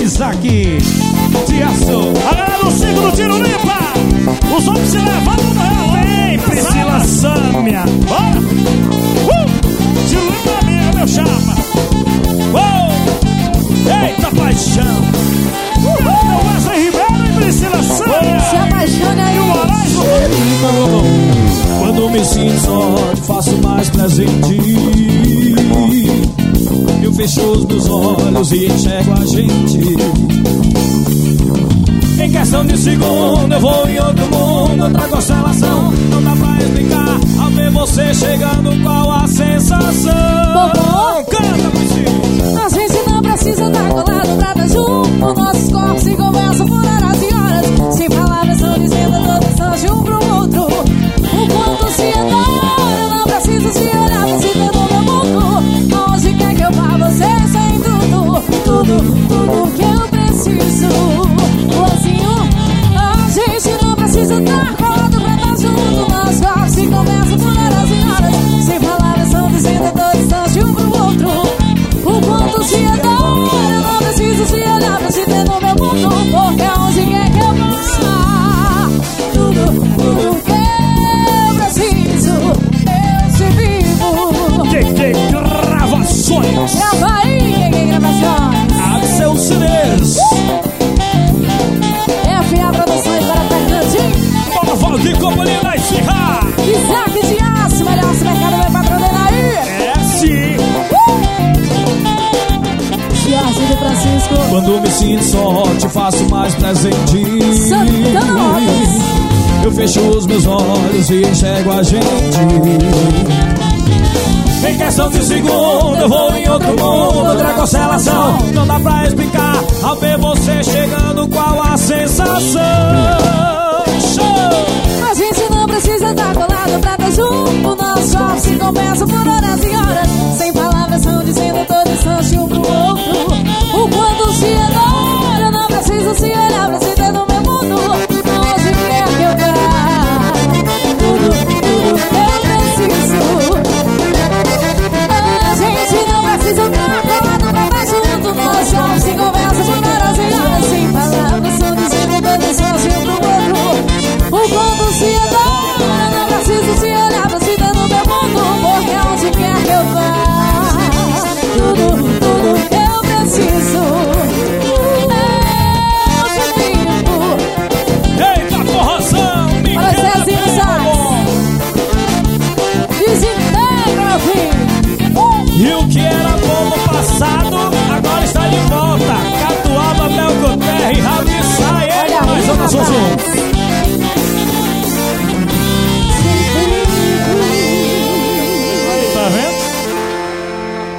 Isaac de Aço. A galera do 5 do Tiro Limpa. Os homens se levantam no real. Vem, Priscila Sâmia. Bora. Tiro Limpa amiga, meu chapa. Eita paixão. Wesley Ribeiro e Priscila Sâmia. Se apaixone aí. Quando me sinto só, te faço mais presente. Eu fecho os meus olhos e enxergo a gente. Em questão de segundo eu vou em outro mundo, outra constelação. Não dá pra explicar ao ver você chegando, qual a sensação. Canta, Priscila. A gente não precisa estar colado pra estar junto. Nossos corpos se conversam por horas e horas. Sem palavras são dizendo toda distância um pro outro. O quanto se adora, não preciso se olhar pra se ter no meu mundo. Onde quer que eu vá, você sem tudo que eu preciso. Assim, a gente não precisa estar colado pra estar junto. Nossos corpos se conversam por horas e horas. Sem palavras são dizendo toda distância um pro outro. O quanto se adora, não preciso se olhar pra se ter no meu mundo. Porque onde quer que eu vá, tudo que eu preciso, eu te vivo. Que gravações. Grava aí, que gravações. Axel Cines. FA Produções para Fernandinho. Bora, Valdir Companhia na Esfirra. Isaac de Aço, melhor mercado vai patrocinar aí. É sim. Jorge de Francisco. Quando me sinto só, te faço mais presente. Santana Lopes. Eu fecho os meus olhos e enxergo a gente. Em questão de segundo eu vou em outro mundo, outra constelação. Não dá pra explicar ao ver você